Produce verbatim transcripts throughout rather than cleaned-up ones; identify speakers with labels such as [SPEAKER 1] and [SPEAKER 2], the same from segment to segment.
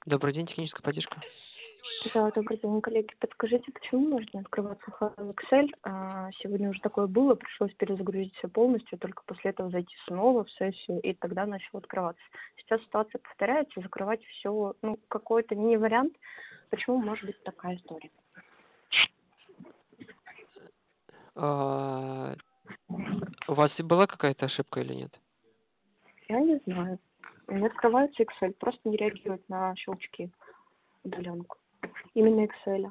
[SPEAKER 1] Добрый день, техническая поддержка.
[SPEAKER 2] Да, добрый день, коллеги. Подскажите, почему может не открываться файл Excel? А, сегодня уже такое было, пришлось перезагрузить все полностью, только после этого зайти снова в сессию, и тогда начал открываться. Сейчас ситуация повторяется, закрывать все, ну, какой-то не вариант. Почему может быть такая история?
[SPEAKER 1] А, у вас и была какая-то ошибка или нет?
[SPEAKER 2] Я не знаю. Не открывается Excel, просто не реагирует на щелчки удаленку. Именно Excel.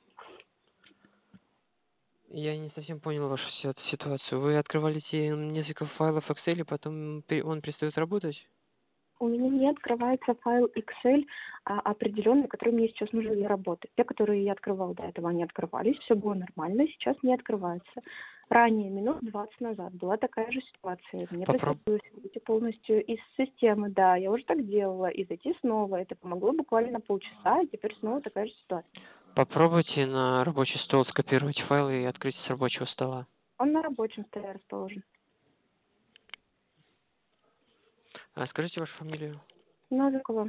[SPEAKER 1] Я не совсем понял вашу си- ситуацию. Вы открывали те несколько файлов в Excel, и потом пе- он перестает работать?
[SPEAKER 2] У меня не открывается файл Excel а, определенный, который мне сейчас нужен для работы. Те, которые я открывала до этого, они открывались, все было нормально, сейчас не открывается. Ранее, минут двадцать назад, была такая же ситуация. Мне
[SPEAKER 1] Попроб...
[SPEAKER 2] приходилось выйти полностью из системы, да, я уже так делала, и зайти снова. Это помогло буквально полчаса, и теперь снова такая же ситуация.
[SPEAKER 1] Попробуйте на рабочий стол скопировать файлы и открыть с рабочего стола.
[SPEAKER 2] Он на рабочем столе расположен.
[SPEAKER 1] А скажите вашу фамилию.
[SPEAKER 2] Новикова.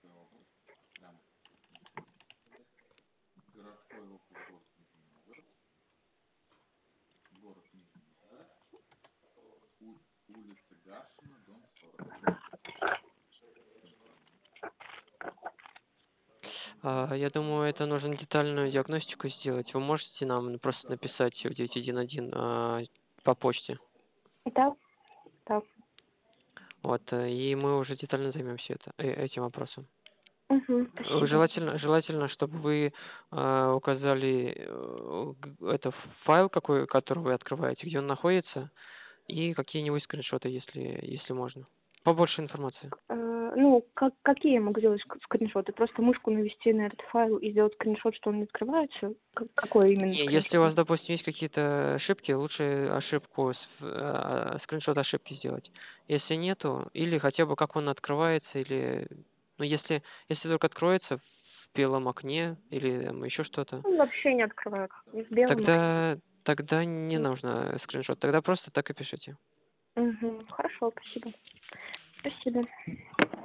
[SPEAKER 1] А, я думаю, это нужно детальную диагностику сделать. Вы можете нам просто написать в девять один один а, по почте.
[SPEAKER 2] Да, да.
[SPEAKER 1] Вот, э, и мы уже детально займемся это, э, этим вопросом.
[SPEAKER 2] Угу,
[SPEAKER 1] Э,
[SPEAKER 2] спасибо.
[SPEAKER 1] Желательно, желательно, чтобы вы э, указали э, г- это файл, какой, который вы открываете, где он находится, и какие-нибудь скриншоты, если, если можно. Побольше информации.
[SPEAKER 2] Э, ну, как, какие я могу сделать ск- скриншоты? Просто мышку навести на этот файл и сделать скриншот, что он не открывается? К- какой именно
[SPEAKER 1] Не, если у
[SPEAKER 2] скриншот?
[SPEAKER 1] вас, допустим, есть какие-то ошибки, лучше ошибку, с- э, скриншот ошибки сделать. Если нету, или хотя бы как он открывается, или, ну, если, если только откроется в белом окне, или там, еще что-то,
[SPEAKER 2] Он вообще не открывается. И в белом окне.
[SPEAKER 1] тогда, тогда не нужно скриншот, тогда просто так и пишите.
[SPEAKER 2] Угу. Хорошо, спасибо. Спасибо.